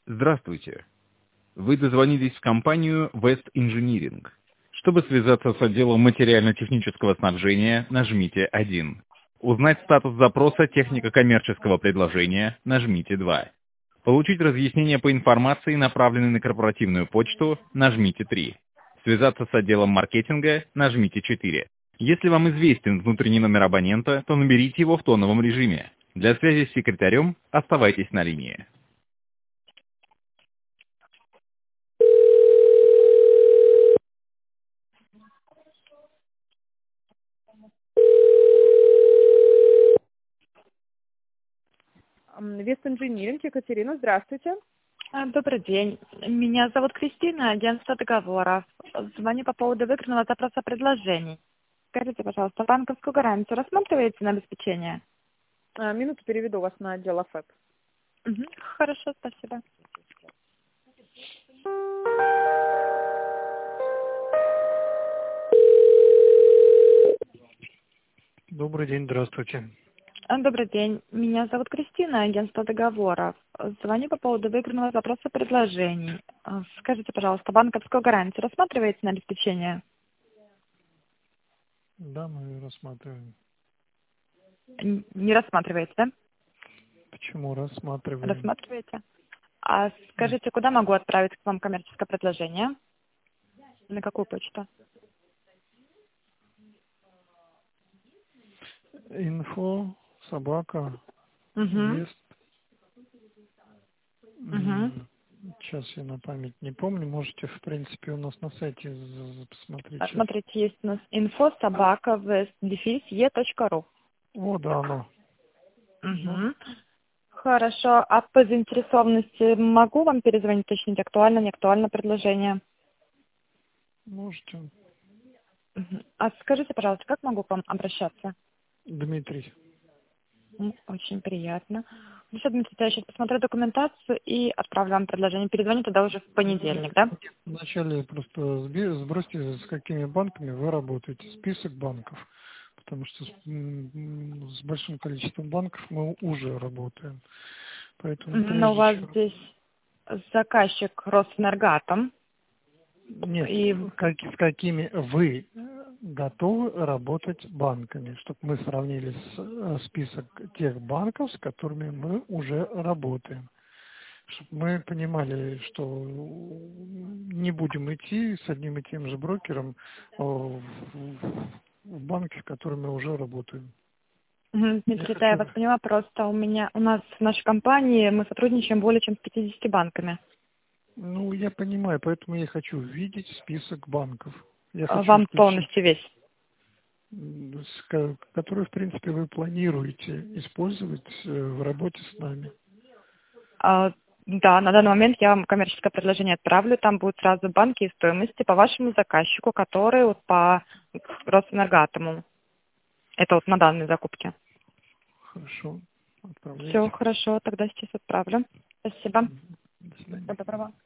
Здравствуйте. Вы дозвонились в компанию West Engineering. Чтобы связаться с отделом материально-технического снабжения, нажмите 1. Узнать статус запроса технико-коммерческого предложения, нажмите 2. Получить разъяснение по информации, направленной на корпоративную почту, нажмите 3. Связаться с отделом маркетинга, нажмите 4. Если вам известен внутренний номер абонента, то наберите его в тоновом режиме. Для связи с секретарем оставайтесь на линии. Вест Инжиниринг, Екатерина, здравствуйте. Добрый день. Меня зовут Кристина, агентство договоров. Звоню по поводу выигранного запроса предложений. Скажите, пожалуйста, банковскую гарантию рассматриваете на обеспечение? Минуту переведу вас на отдел АФЭП. Хорошо, спасибо. Добрый день, здравствуйте. Добрый день. Меня зовут Кристина, агентство договоров. Звоню по поводу выигранного запроса предложений. Скажите, пожалуйста, банковскую гарантию рассматриваете на обеспечение? Да, мы рассматриваем. Не рассматриваете, да? Почему рассматриваем? Рассматриваете? А скажите, куда могу отправить к вам коммерческое предложение? На какую почту? Инфо, собака, Угу. Вест. Угу. Сейчас я на память не помню. Можете, в принципе, у нас на сайте посмотреть сейчас. Смотрите, есть у нас info@west-e.ru. О, да, оно. Угу. Хорошо. А по заинтересованности могу вам перезвонить, уточнить, актуально, не актуально предложение? Можете. Угу. А скажите, пожалуйста, как могу к вам обращаться? Дмитрий. Очень приятно. Ну что, Дмитрий, я сейчас посмотрю документацию и отправлю вам предложение. Перезвоню тогда уже в понедельник, да? Вначале просто сбросьте, с какими банками вы работаете, список банков. Потому что с большим количеством банков мы уже работаем. Поэтому Но у вас прежде чем... здесь заказчик Росэнергатом. Нет, И с какими вы готовы работать банками, чтобы мы сравнили список тех банков, с которыми мы уже работаем. Чтобы мы понимали, что не будем идти с одним и тем же брокером в банки, с которыми мы уже работаем. Дмитрий, да, я вас поняла, просто у нас в нашей компании мы сотрудничаем более чем с 50 банками. Ну, я понимаю, поэтому я хочу видеть список банков. Я хочу Вам включить, полностью весь? который, в принципе, вы планируете использовать в работе с нами. Да, на данный момент я вам коммерческое предложение отправлю. Там будут сразу банки и стоимости по вашему заказчику, который вот по Росэнергатому. Это вот на данной закупке. Хорошо, отправляйте. Все хорошо, тогда сейчас отправлю. Спасибо. До свидания. Всего доброго.